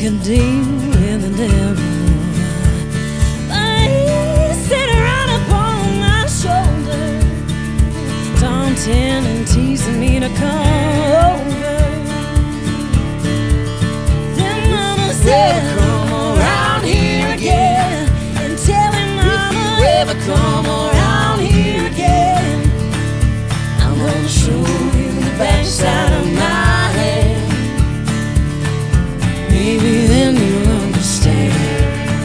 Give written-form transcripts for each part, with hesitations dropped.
a deal with the devil. I sit around upon my shoulder, taunting and teasing me to come over. Then Mama said, come around here again, and tell him, Mama, if you ever come around here again, I'm gonna show you the backside of my hand. Maybe then you'll understand.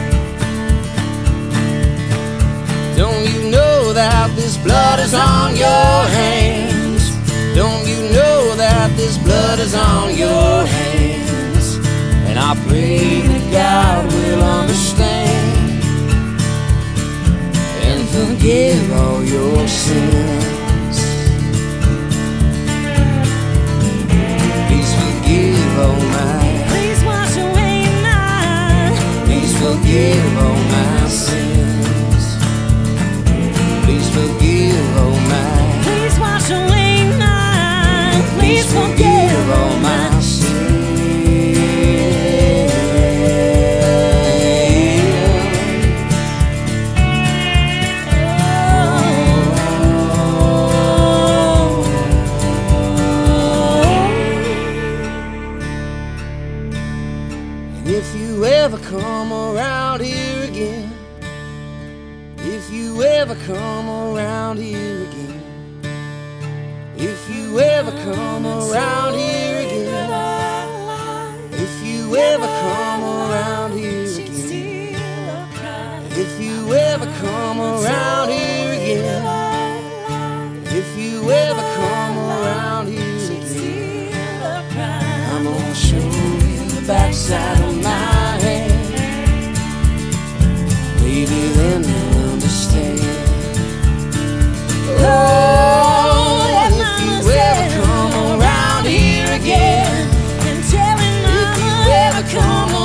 Don't you know that this blood is on your hands? Don't you know that this blood is on your hands? And I pray that God will understand and forgive all your sins. Please forgive all mine. Please wash away mine. Please forgive all my sins. Please forgive all mine. Please wash away mine. Please forgive all my sins. And if you ever come around here again, if you ever come around here again, if you ever come around here again, if you ever come around here again, if you ever come around here again, if you ever come around here again, I'm gonna show you the backside of my hand. Maybe then you'll understand. Oh, if you ever come around here again, and tell him, Mama, if you ever come